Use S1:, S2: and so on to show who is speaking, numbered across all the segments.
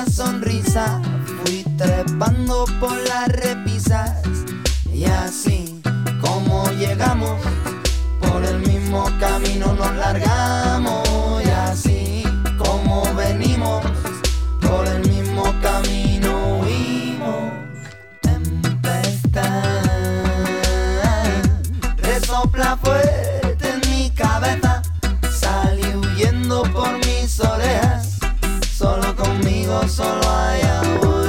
S1: una sonrisa, fui trepando por las repisas y así como llegamos, por el mismo camino nos largamos y así como venimos, por el mismo camino huimos. Tempestad resopla fuerte en mi cabeza, salí huyendo por mis orejas, solo conmigo, solo allá voy.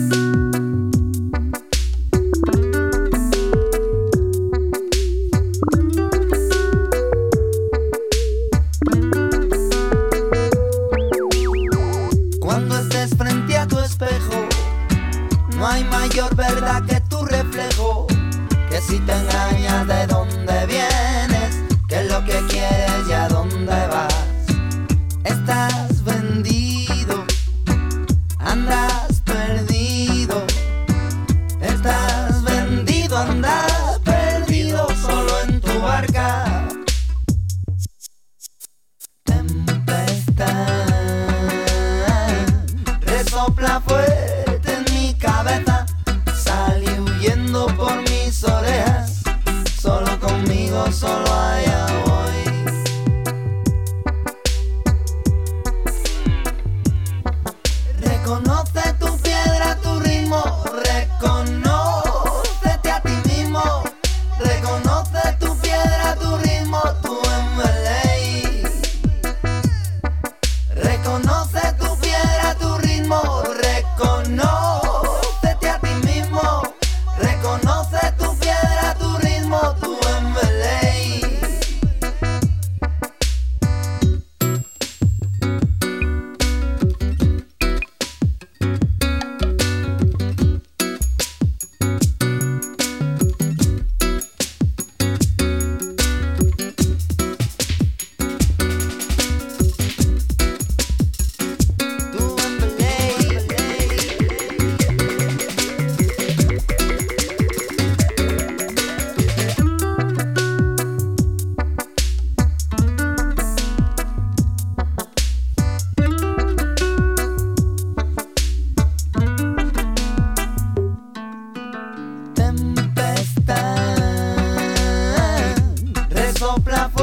S1: Cuando estés frente a tu espejo, no hay mayor verdad que tu reflejo, que si te engañas de dónde vienes, qué es lo que quieres y a dónde vas. Estás vendido, andas perdido, estás vendido, andas perdido solo en tu barca. Tempestad resopla fuerte en mi cabeza, salí huyendo por mis orejas, solo conmigo, solo allá voy. Reconoce tu piedra, tu ritmo, reconócete a ti mismo, reconoce tu piedra, tu ritmo, tu MLA. Reconoce tu piedra, tu ritmo, reconócete a ti mismo, reconoce tu piedra, tu ritmo, tu MLA. Tempestad resopla